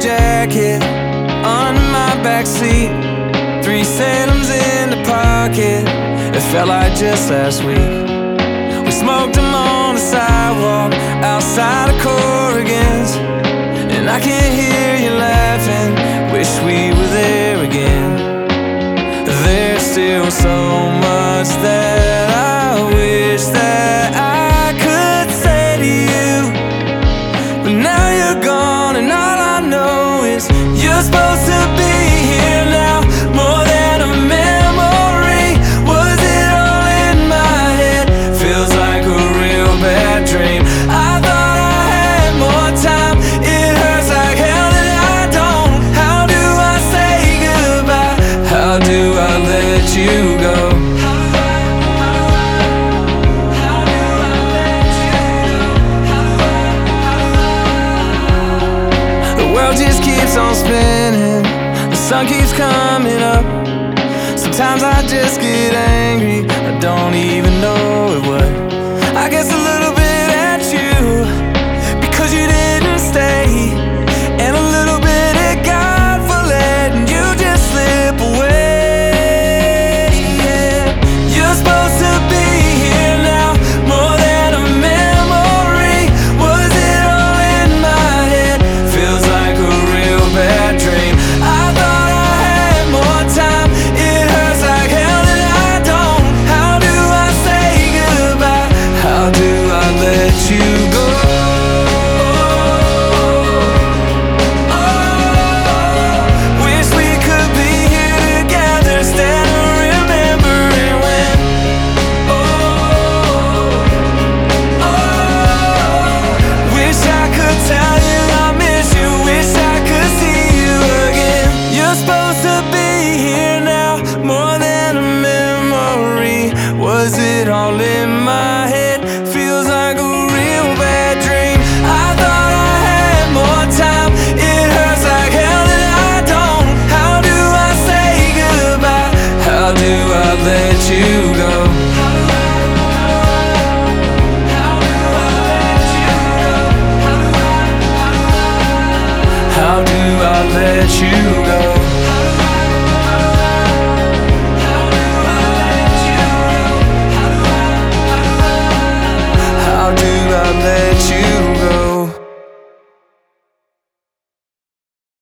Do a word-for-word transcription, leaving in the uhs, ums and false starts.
jacket under my backseat, three Salems in the pocket. It felt like just last week. We smoked them on the sidewalk outside of Corrigan's, and I can't hear you laughing. Wish we were there again. There's still so much that I wish that I could say to you, but now you're gone and all I know is you're supposed to be here now. More than a memory, was it all in my head? Feels like a real bad dream. I thought I had more time. It hurts like hell that I don't. How do I say goodbye? How do I let you go? Just keeps on spinning, the sun keeps coming up. Sometimes I just get angry, I don't even know it would. I guess the